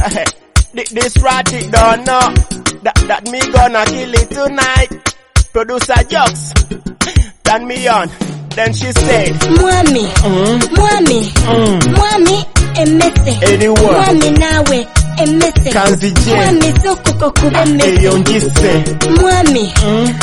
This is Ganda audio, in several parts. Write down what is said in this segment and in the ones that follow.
This Ratty don't know that me gonna kill it tonight. Producer Jokes, turn me on. Then she said, Mwami, emese. Anyone. Mwami nawe, emese. Kanzi je. Mwami soko kokube emese. Eyongise. Mwami,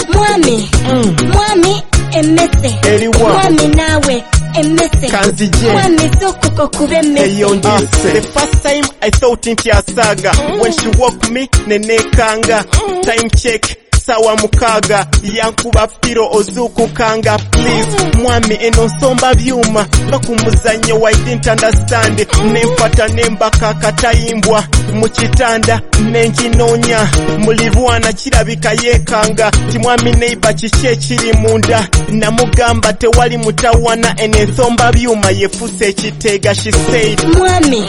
emese. Anyone. Mwami nawe, emese. Kanzi je. Mwami soko kokube emese. Eyongise. The first time I thought into a saga. When she woke me, nene kanga. Time check. Sawa mukaga yankuba piro ozuku kanga please mwami eno nsomba byuma bakumuzanyo I didn't understand nemfata nembaka katayimbwa mu kitanda nenjinonya mulirwana kirabika yekanga timwami neiba kiki kiri munda namugamba tewali mutawana ene nsomba byuma yefuse ekitega she said mwami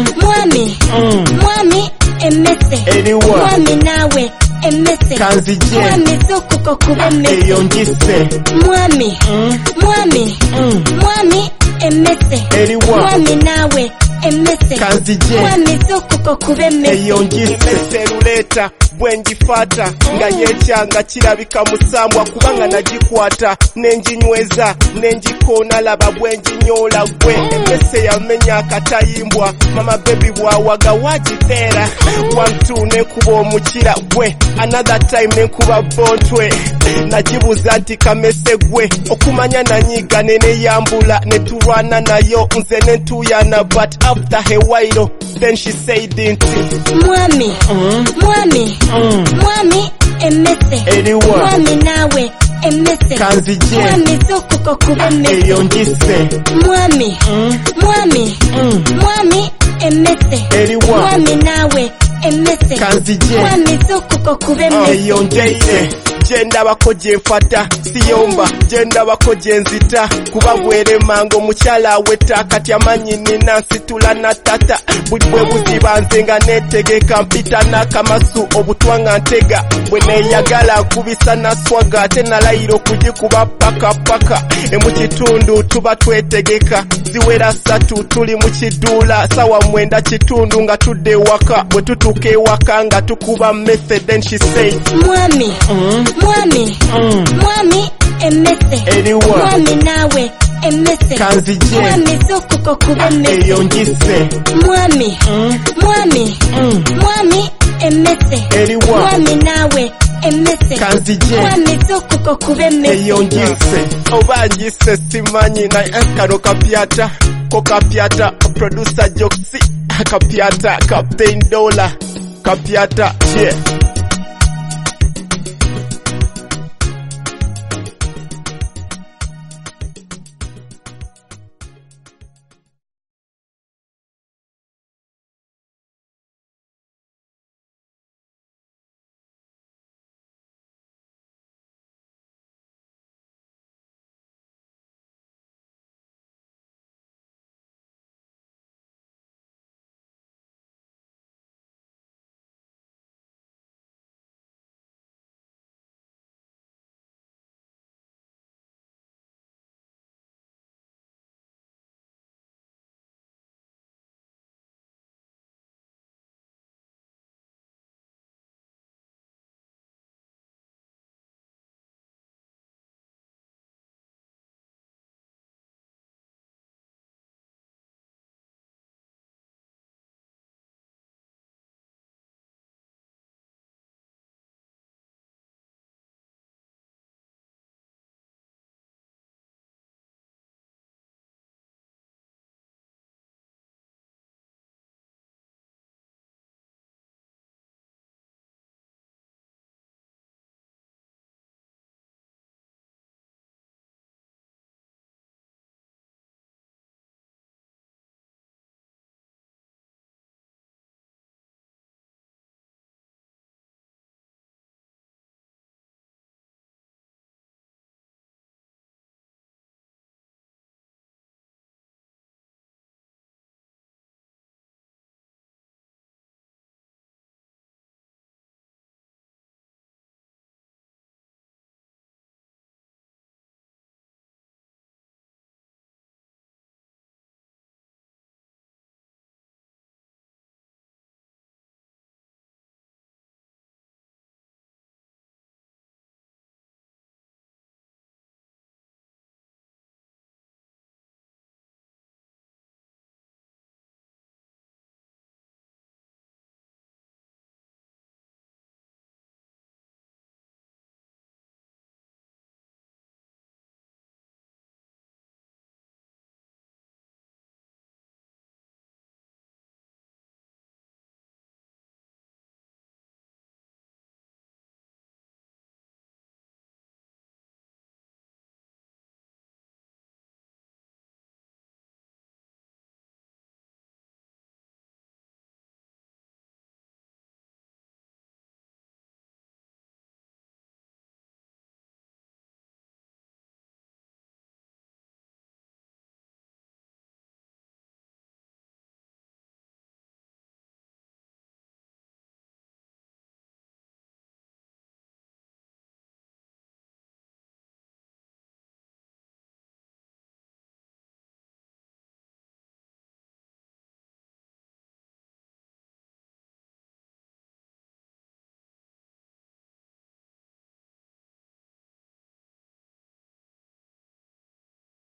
emese. Anyone. Mwami nawe emese. Kanzi je. Mwami soko kokube emese. Eyongise. Mwami emese. Anyone. Mwami nawe emese. Kanzi je. Mwami soko kokube emese. Eyongise ruleta bwengifata nga yekyanga kirabika musambwa kubanga nagikwata nenjinyweza nenjikona laba bwenjinyola gwe emese yamenya akatayimbwa mama baby bwawaga wagitera 1-2 nekuba omukira gwe another time nekuba bontwe nagibuza nti kamese gwe okumanya nanyiga nene yambula netulwana nayo nze nentuyana but after a while then she said nti mwami emese. Anyone. Mwami nawe emese. Kanzi je. Mwami soko kokube emese. Eyongise. Mwami emese. Anyone. Mwami nawe emese. Kanzi je. Mwami soko kokube emese. Eyongise. Jenda bako jenfata siyomba jenda bako jenzita kuba bwere mango mukyala weta kati amanyi nina situla na tata buli bwe buzibanze nga netegeka mpita nakamasu obutwanga ntega bwe neyagala kubisa na swaga tena layiro kugikuba paka mu kitundu tuba twetegeka ziwera 3 tuli mu kidula sawa 9 kitundu nga tudde waka bwe tutuke waka nga tukuba method then she said mwami emese. Anyone. Mwami nawe emese. Kanzi je. Mwami soko kokube emese. Eyongise. Mwami emese. Anyone. Mwami nawe emese. Kanzi je. Mwami soko kokube emese. Eyongise. Obangise simanyi na kano kapyata ko kapyata producer Joksi kapyata Captain Dollar kapyata yeah